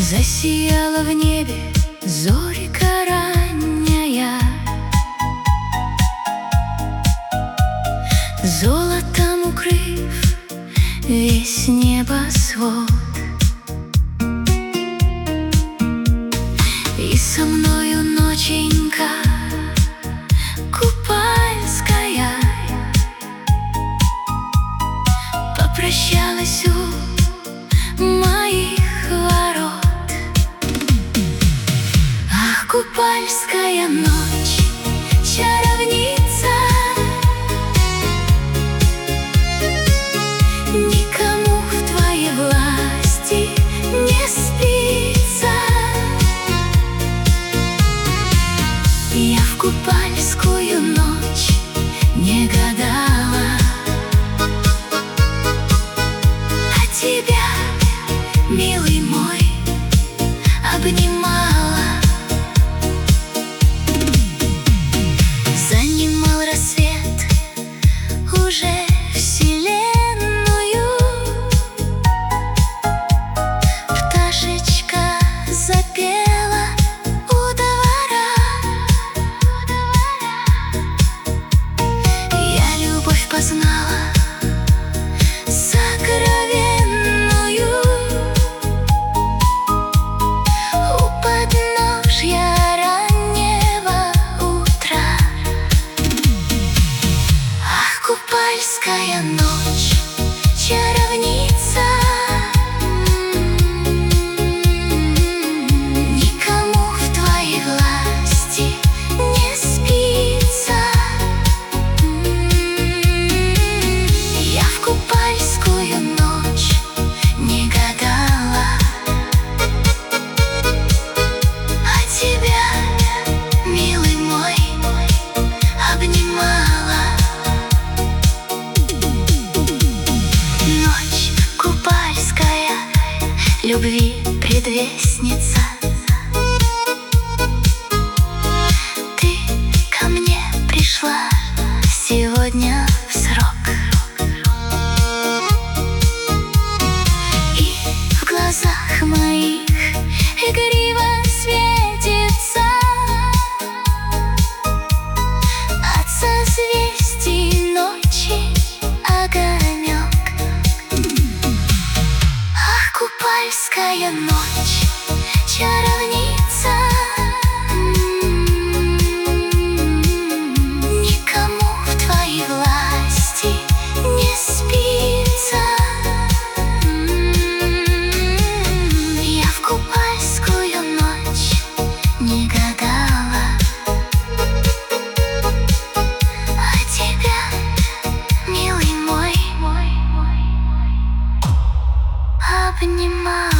Засияла в небе зорька ранняя, золотом укрыв весь небосвод. И со мною ноченька купальская попрощалась у моих ворот. Ах, купальская ночь, чаровница, никому в твоей власти не спится. Я в купальскую ночь не гадала, а тебя, милый мой, обнимала. Занимал рассвет уже вселенную, пташечка запела у двора. Я любовь познала сокровенную у подножья раннего утра. Ах, купальская ночь, чаровница, никому в твоей власти не спится. Я в купальскую ночь не гадала, а тебя, милый мой, обнимала. Ночь купальская, любви предвестница, ты ко мне пришла сегодня в срок. И в глазах моих игриво светится от созвездий ночи огонек. Ах, купальская ночь, чаровница, никому в твоей власти не спится. Я в купальскую ночь не гадала, а тебя, милый мой, обнимала.